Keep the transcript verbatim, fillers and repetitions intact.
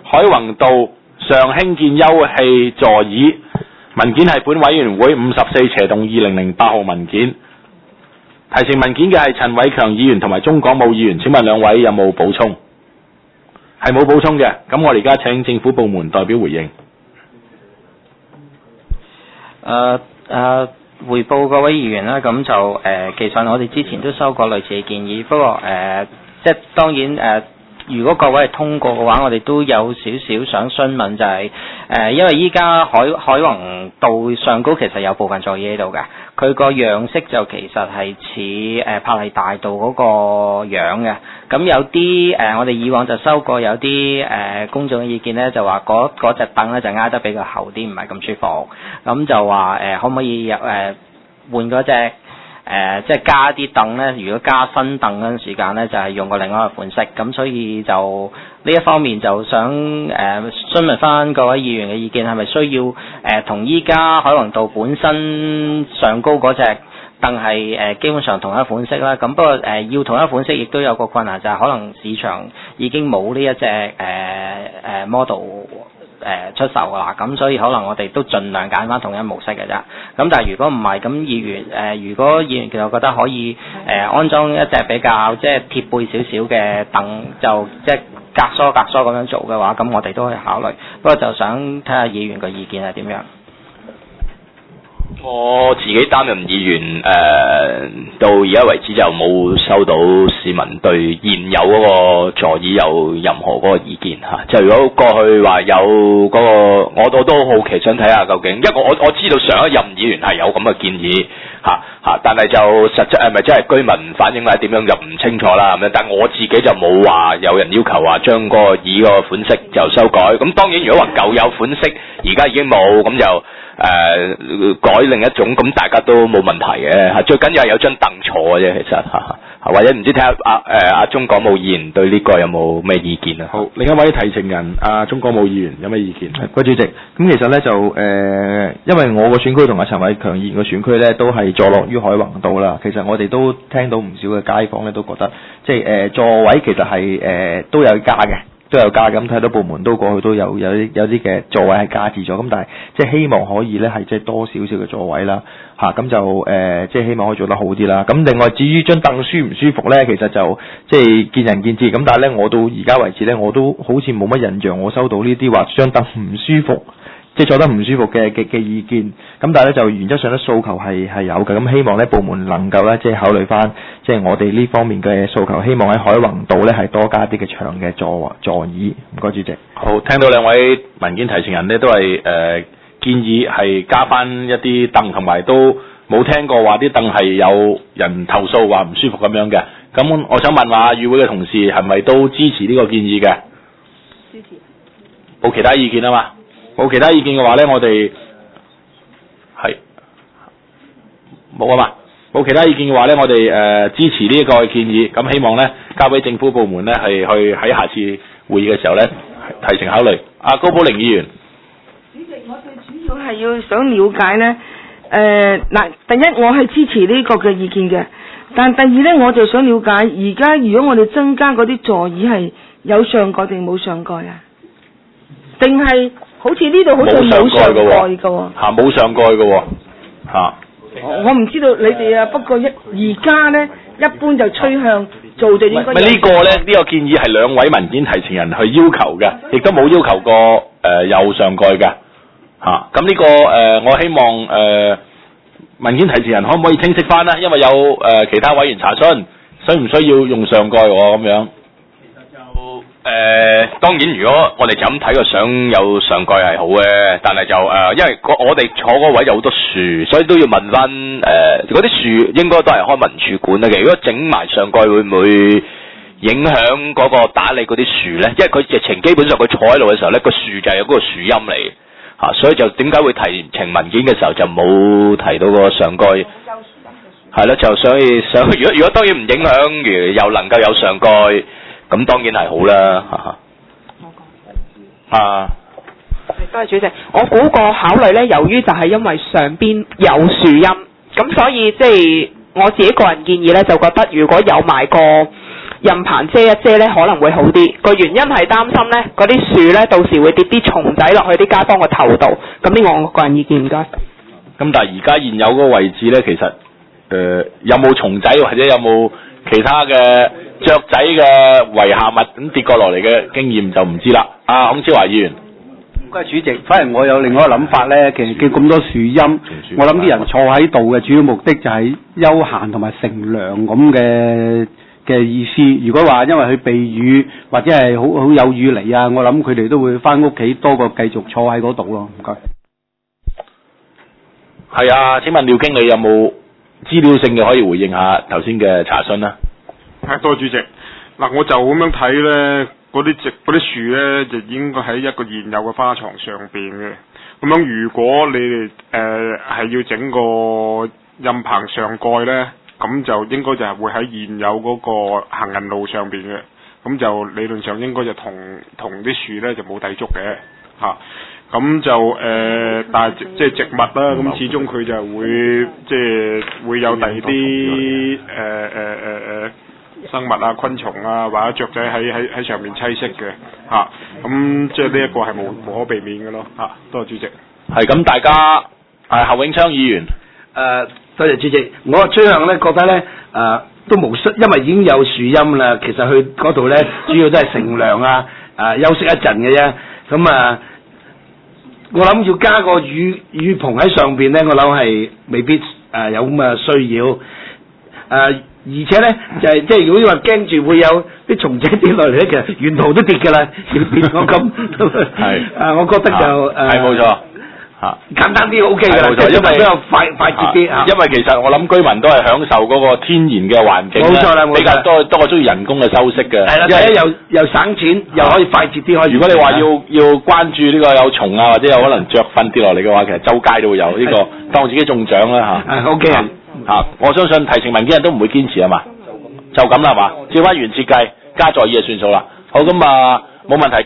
海泓道上興建休憩座椅，文件係本委員會五十四斜動二零零八號文件。提呈文件嘅係陳偉強議員同埋鍾廣武議員，請問兩位有冇補充？係冇補充嘅，咁我哋而家請政府部門代表回應。 誒誒，回報各位議員啦，咁就誒、呃，其實我哋之前都收過類似嘅建議，不過誒、呃，即係當然誒。呃如果各位係通過嘅話，我哋都有少少想詢問、就係，就係誒，因為依家海海泓道上高其實有部分座椅喺度嘅，佢個樣式就其實係似誒柏麗大道嗰個樣嘅。咁有啲誒、呃，我哋以往就收過有啲誒、呃、公眾嘅意見咧，就話嗰嗰隻凳咧就挨得比較厚啲，唔係咁舒服。咁就話誒、呃，可唔可以誒、呃、換嗰隻？誒、呃，即係加啲凳咧，如果加新凳嗰陣時間咧，就係、是、用過另外一個款式，咁所以就呢一方面就想誒詢問翻各位議員嘅意見，係咪需要誒同依家海泓道本身上高嗰隻凳係誒基本上同一款式啦？咁不過誒、呃、要同一款式，亦都有個困難，就係、是、可能市場已經冇呢一隻誒誒 model。誒出售㗎啦，咁所以可能我哋都盡量揀翻同一模式嘅啫。咁但係如果唔係，咁議員誒、呃，如果議員其實覺得可以誒、呃、安裝一隻比較即係貼背少少嘅凳，就即係隔疏隔疏咁樣做嘅話，咁我哋都可以考慮。不過就想睇下議員個意見係點樣。 我自己擔任議員誒、呃，到而家為止就冇收到市民對現有嗰個座椅有任何嗰個意見嚇。就如果過去話有嗰、嗰個，我我都好奇想睇下究竟，因為我我知道上一任議員係有咁嘅建議嚇嚇，但係就實質係咪真係居民反映係點樣就唔清楚啦咁樣。但係我自己就冇話有人要求話將嗰個椅個款式就修改。咁當然如果話舊有款式而家已經冇咁就。誒、呃、改另一種咁大家都冇問題嘅嚇，最緊要係有張凳坐嘅啫，其實嚇，或者唔知睇下阿誒阿鍾廣武議員對呢個有冇咩意見啊？ 好，另一位提呈人阿鍾廣武議員有咩意見？ 郭主席，咁其實咧就誒、呃，因為我個選區同阿陳偉強議員個選區咧都係坐落於海泓道啦，其實我哋都聽到唔少嘅街坊咧都覺得，即係誒、呃、座位其實係誒、呃、都有加嘅。都有加，咁睇到部門都過去都有有啲有啲嘅座位係加置咗，咁但係即係希望可以咧係即係多少少嘅座位啦，嚇、啊、咁就誒、呃、即係希望可以做得好啲啦。咁另外至於張凳舒唔舒服咧，其實就即係見仁見智。咁但係咧，我到而家為止咧，我都好似冇乜印象，我收到呢啲話張凳唔舒服，即係坐得唔舒服嘅嘅嘅意見。咁但係咧就原則上咧訴求係係有嘅。咁希望咧部門能夠咧即係考慮翻即係我哋呢方面嘅訴求，希望喺海泓道咧係多加啲嘅長嘅座座椅。唔該主席。 好，聽到兩位文件提呈人咧都係誒、呃、建議係加翻一啲凳，同埋都冇聽過話啲凳係有人投訴話唔舒服咁樣嘅。咁我想問話議會嘅同事係咪都支持呢個建議嘅？支持。冇其他意見啊嘛？冇其他意見嘅話咧，我哋係冇啊嘛。冇其他意見嘅話咧，我哋誒、呃、支持呢一個建議。咁希望咧交俾政府部門咧係去喺下次會議嘅時候咧提呈考慮。阿高寶玲議員， 主席，我最主要係要想了解咧，誒、呃、嗱，第一我係支持呢個嘅意見嘅，但第二咧我就想了解，而家如果我哋增加嗰啲座椅係有上蓋定冇上蓋啊？定係好似呢度好似冇上蓋嘅喎？ 嚇，冇上蓋嘅喎，嚇。 我唔知道你哋啊，不過一而家咧，一般就趨向做就應該。 咪呢個咧？呢、呢個建議係兩位文件提呈人去要求嘅，亦都冇要求過誒、呃、有上蓋嘅嚇。咁、啊、呢、呢個誒、呃，我希望誒、呃、文件提呈人可唔可以清晰翻咧？因為有誒、呃、其他委員查詢，需唔需要用上蓋喎咁樣？ 誒、呃、當然，如果我哋就咁睇個相有上蓋係好嘅，但係就誒、呃，因為我哋坐嗰位有好多樹，所以都要問翻誒嗰啲樹應該都係開民署管嘅。如果整埋上蓋會唔會影響嗰個打理嗰啲樹咧？因為佢直情基本上佢坐喺度嘅時候咧，個樹就係有嗰個樹蔭嚟嚇，所以就點解會提呈文件嘅時候就冇提到個上蓋？係咯，就所以想如果如果當然唔影響，如又能夠有上蓋。咁當然係好啦，哈哈。啊， 多謝主席。我估個考慮咧，由於就係因為上邊有樹蔭，咁所以即係我自己個人建議咧，就覺得如果有埋個蔭棚遮一遮咧，可能會好啲。個原因係擔心咧，嗰啲樹咧到時會跌啲蟲仔落去啲街坊個頭度。咁呢個我個人意見，唔該。 咁但係而家現有嗰個位置咧，其實誒、呃、有冇蟲仔或者有冇其他嘅雀仔嘅遺下物咁跌過落嚟嘅經驗就唔知啦。阿孔超華議員。 唔該主席，反而我有另外一個諗法咧，其實見咁多樹蔭，我諗啲人坐喺度嘅主要目的就係休閒同埋乘涼咁嘅嘅意思。如果話因為佢避雨或者係好好有雨嚟啊，我諗佢哋都會翻屋企多過繼續坐喺嗰度咯。唔該。 係啊，請問廖經理有冇資料性嘅可以回應下頭先嘅查詢啊？ 係，多謝主席。嗱，我就咁樣睇咧。嗰啲植嗰啲樹咧，就應該喺一個現有嘅花床上邊嘅。咁樣如果你哋誒係要整個蔭棚上蓋咧，咁就應該就係會喺現有嗰個行人路上邊嘅。咁就理論上應該就同同啲樹咧就冇抵觸嘅嚇。咁、啊、就誒、呃，但係即係植物啦，咁始終佢就會即係會有第二啲誒誒誒誒。生物啊、昆蟲啊，或者雀仔喺喺喺上面棲息嘅嚇，咁即係呢一個係無無可避免嘅咯嚇。多謝主席。 係咁，大家係侯永昌議員。 誒、呃，多謝主席。我嘅趨向咧，覺得咧誒、呃、都無需，因為已經有樹蔭啦。其實去嗰度咧，主要都係乘涼啊，誒、呃、休息一陣嘅啫。咁啊、呃，我諗要加個雨雨棚喺上邊咧，我諗係未必誒、呃、有咁嘅需要。誒、呃。而且咧就係即係如果話驚住會有啲蟲仔跌落嚟咧，其實沿途都跌㗎啦，要跌我咁係啊，我覺得就誒係冇錯嚇， 簡單啲 O K 㗎啦， 即係因為比較快快捷啲啊。 因為其實我諗居民都係享受嗰個天然嘅環境，冇錯啦，比較多多過中意人工嘅修飾嘅。係啦，第一又又省錢，又可以快捷啲可以。如果你話要要關注呢個有蟲啊，或者有可能雀糞跌落嚟嘅話，其實周街都會有呢個，當自己中獎啦嚇。係 O K 啊。嚇！我相信提呈文件人都唔會堅持啊嘛，就咁啦係嘛，照翻原設計加座椅就算數啦。好咁啊，冇問題。